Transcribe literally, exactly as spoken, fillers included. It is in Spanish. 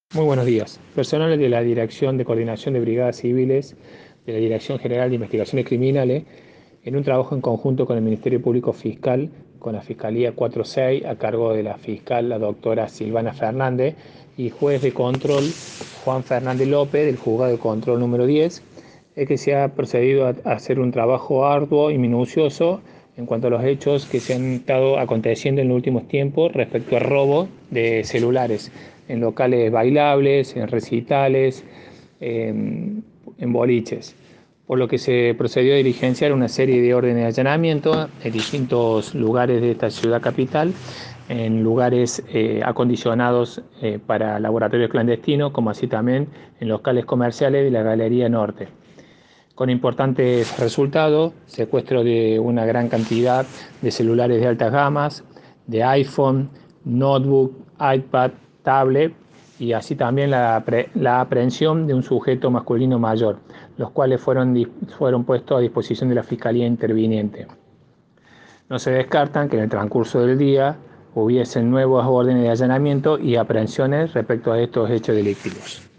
Muy buenos días. Personal de la Dirección de Coordinación de Brigadas Civiles de la Dirección General de Investigaciones Criminales, en un trabajo en conjunto con el Ministerio Público Fiscal, con la Fiscalía cuatro seis, a cargo de la fiscal, la doctora Silvana Fernández, y juez de control, Juan Fernández López, del juzgado de control número diez, es que se ha procedido a hacer un trabajo arduo y minucioso en cuanto a los hechos que se han estado aconteciendo en los últimos tiempos respecto al robo de celulares en locales bailables, en recitales, en, en boliches, por lo que se procedió a diligenciar una serie de órdenes de allanamiento en distintos lugares de esta ciudad capital, en lugares eh, acondicionados eh, para laboratorios clandestinos, como así también en locales comerciales de la Galería Norte, con importantes resultados: secuestro de una gran cantidad de celulares de altas gamas, de iPhone, notebook, iPad, tablet, y así también la, la aprehensión de un sujeto masculino mayor, los cuales fueron, fueron puestos a disposición de la Fiscalía interviniente. No se descartan que en el transcurso del día hubiesen nuevas órdenes de allanamiento y aprehensiones respecto a estos hechos delictivos.